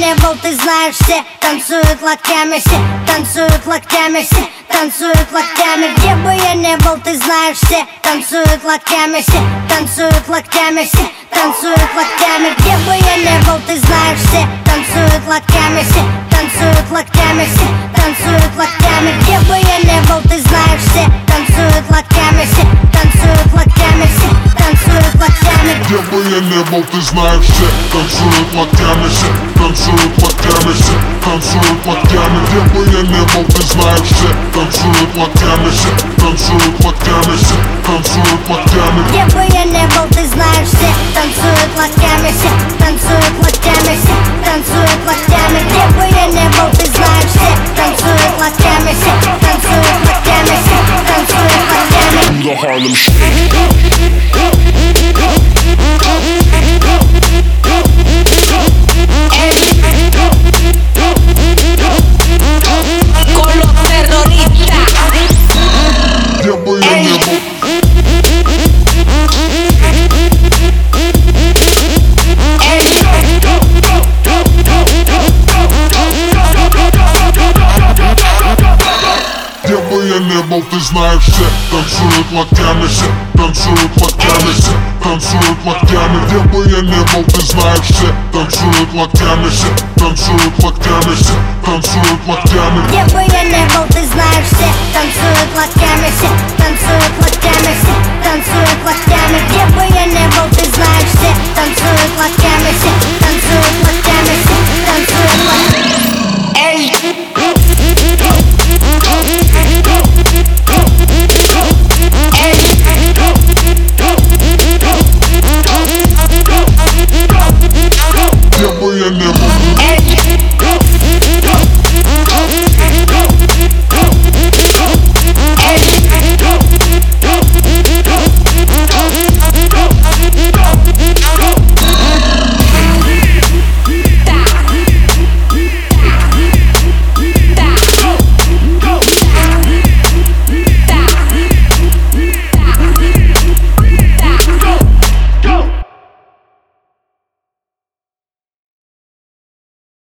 не был, ты знаешь, все танцуют локтями, все танцуют локтями, все танцуют локтями. Где бы я не был, ты знаешь, все танцуют локтями, все танцуют локтями, все танцуют локтями. Где бы я не был, ты знаешь, все танцуют локтями, все танцуют локтями, все танцуют локтями. Где бы я не был, ты знаешь, все танцуют локтями, все танцуют локтями, все танцуют локтями. Где бы я не был, ты знаешь, все танцуют локтями, все танцуют локтями, все танцуют локтями. Где бы я не был, ты знаешь, все танцуют локтями, все танцуют локтями, все танцуют локтями. Где бы я не был, ты знаешь, все танцуют локтями, все танцуют локтями, все танцуют локтями. Где бы я не был, ты знаешь, все танцуют локтями, все танцуют локтями, все танцуют локтями. Do the Harlem Shake. Con los terroristas. Где бы я не был. Где бы я не был, ты знаешь, все танцуют локтями, все танцуют локтями, все танцуют локтями. Где бы я не был, ты знаешь, все танцуют локтями, все танцуют локтями, все танцуют локтями. Где бы я не был, ты знаешь, все танцуют локтями, все танцуют локтями, все танцуют локтями. Где бы я не был, ты знаешь, все танцуют локтями, все